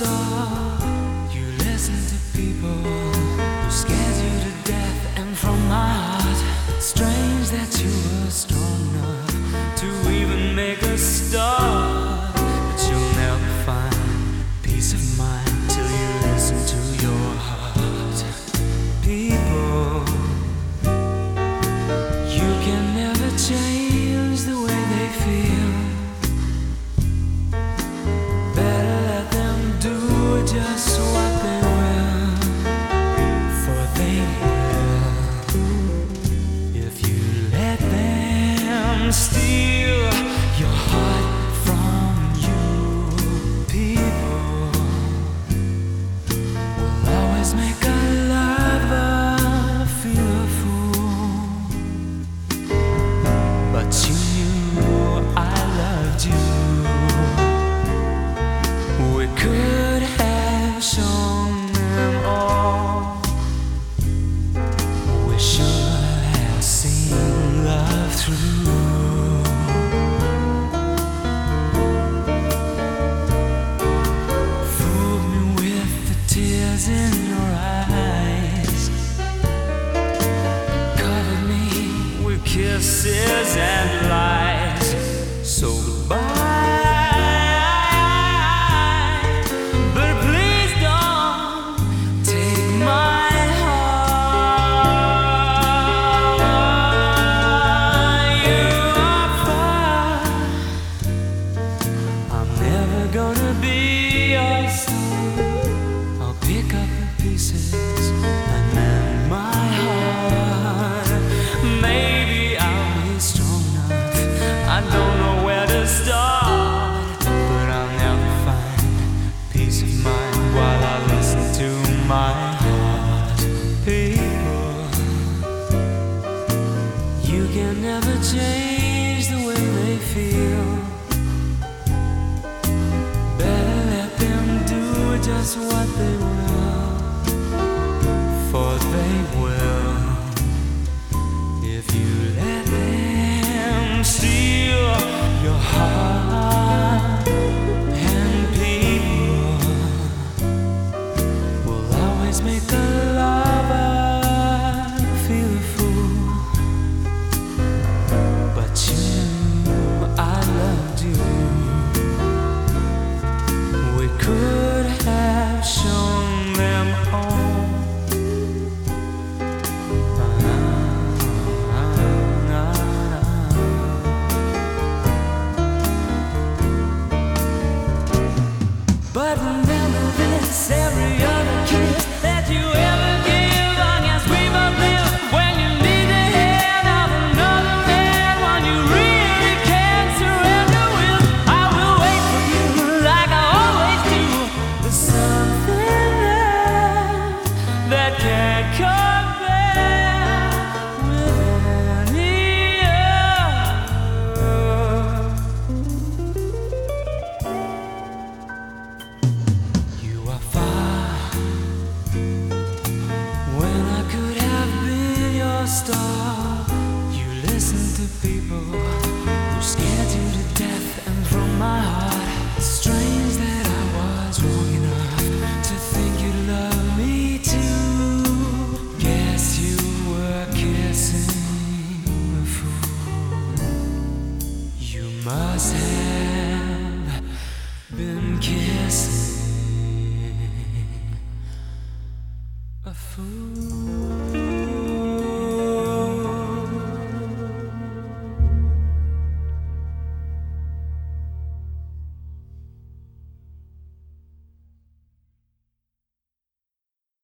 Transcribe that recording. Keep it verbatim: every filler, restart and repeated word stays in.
star. You listen to people who scared you to death, and from my heart, strange that you were strong enough to even make a start. But you'll never find peace of mind till you listen to your heart. People, you can never change the way they feel. Better let them do just what they will, for they will. If you let them steal your heart from you, people will always make a lover feel a fool. But you knew I loved you. We could have shown them all. We should have seen love through. Fooled me with the tears in your eyes, covered me with kisses and lies. So goodbye. Gonna be your son. I'll pick up the pieces and mend my heart. Maybe I'll be strong enough, I don't know where to start, but I'll never find peace of mind while I listen to my heart. People, you can never change the way they feel. Just what they will, for they will. If you let them steal your heart, and people will always make a lover feel a fool. But you knew I loved you. We could have shown them all. But remember this, every other kiss that you ever give, long as we both live. When you need the hand of another man, one you really can't surrender with, I will wait for you like I always do. There's something there that can't compare with any other. You are far when I could have been your star. You listen to people who scared you to death, and from my heart, it's strange that I was wrong enough to think you'd love me too. Guess you were kissing a fool. You must have been kissing